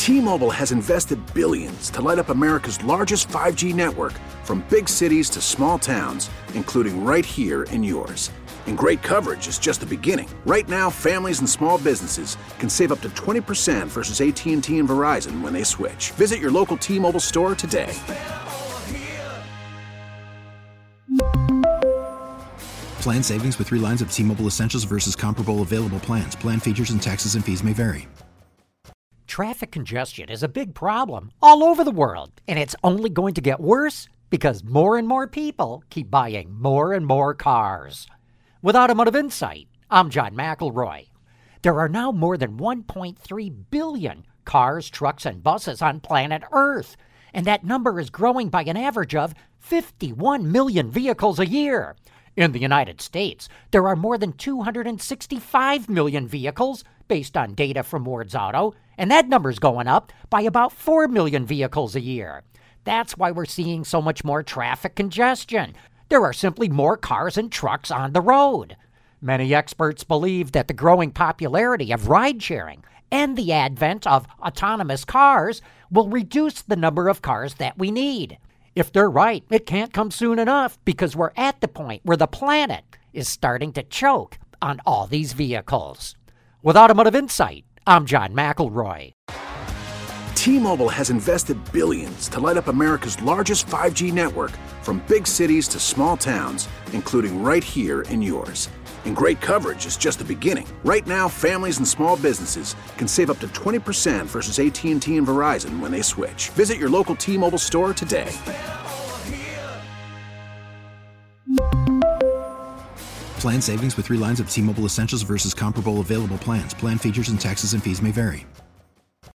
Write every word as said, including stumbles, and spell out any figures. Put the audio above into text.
T-Mobile has invested billions to light up America's largest five G network, from big cities to small towns, including right here in yours. And great coverage is just the beginning. Right now, families and small businesses can save up to twenty percent versus A T and T and Verizon when they switch. Visit your local T-Mobile store today. Plan savings with three lines of T-Mobile Essentials versus comparable available plans. Plan features and taxes and fees may vary. Traffic congestion is a big problem all over the world, and it's only going to get worse because more and more people keep buying more and more cars. With Automotive Insight, I'm John McElroy. There are now more than one point three billion cars, trucks, and buses on planet Earth, and that number is growing by an average of fifty-one million vehicles a year. In the United States, there are more than two hundred sixty-five million vehicles based on data from Ward's Auto, and that number's going up by about four million vehicles a year. That's why we're seeing so much more traffic congestion. There are simply more cars and trucks on the road. Many experts believe that the growing popularity of ride-sharing and the advent of autonomous cars will reduce the number of cars that we need. If they're right, it can't come soon enough because we're at the point where the planet is starting to choke on all these vehicles. With Automotive Insight, I'm John McElroy. T-Mobile has invested billions to light up America's largest five G network, from big cities to small towns, including right here in yours. And great coverage is just the beginning. Right now, families and small businesses can save up to twenty percent versus A T and T and Verizon when they switch. Visit your local T-Mobile store today. Plan savings with three lines of T-Mobile Essentials versus comparable available plans. Plan features and taxes and fees may vary.